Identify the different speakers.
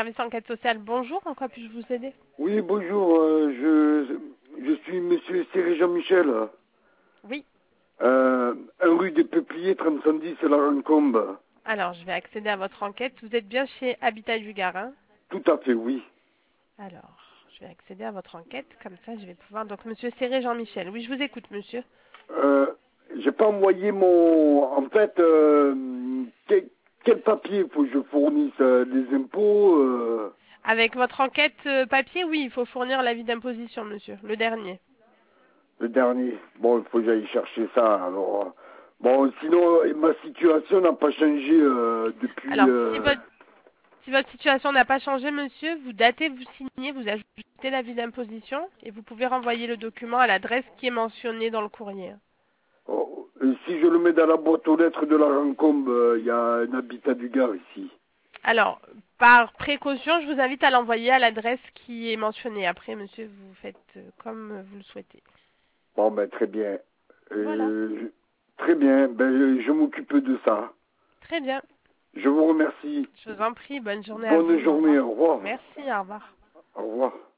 Speaker 1: service enquête sociale. Bonjour, en quoi puis-je vous aider?
Speaker 2: Oui, bonjour, je suis monsieur Serré Jean-Michel,
Speaker 1: Oui.
Speaker 2: 1 rue des Peupliers, 3010, La Rancombe.
Speaker 1: Alors, je vais accéder à votre enquête. Vous êtes bien chez Habitat du Gard, hein?
Speaker 2: Tout à fait, oui.
Speaker 1: Alors, je vais accéder à votre enquête. Comme ça, je vais pouvoir... Donc, monsieur Serré Jean-Michel. Oui, je vous écoute, monsieur.
Speaker 2: J'ai pas envoyé mon... En fait, quel papier faut que je fournisse les impôts
Speaker 1: Avec votre enquête papier, oui, il faut fournir l'avis d'imposition, monsieur. Le dernier.
Speaker 2: le dernier. Bon, il faut que j'aille chercher ça, alors... Bon, sinon, ma situation n'a pas changé depuis...
Speaker 1: Alors, si votre situation n'a pas changé, monsieur, vous datez, vous signez, vous ajoutez l'avis d'imposition et vous pouvez renvoyer le document à l'adresse qui est mentionnée dans le courrier.
Speaker 2: et si je le mets dans la boîte aux lettres de La Rancombe, il y a un habitat du Gard ici.
Speaker 1: Alors, par précaution, je vous invite à l'envoyer à l'adresse qui est mentionnée. Après, monsieur, vous faites comme vous le souhaitez.
Speaker 2: Bon, ben, très bien.
Speaker 1: Voilà.
Speaker 2: Très bien, ben, je m'occupe de ça.
Speaker 1: Très bien.
Speaker 2: Je vous remercie.
Speaker 1: Je vous en prie. Bonne journée à
Speaker 2: Bonne
Speaker 1: vous. Au
Speaker 2: journée,
Speaker 1: revoir.
Speaker 2: au revoir.
Speaker 1: Merci. Au revoir.
Speaker 2: Au revoir.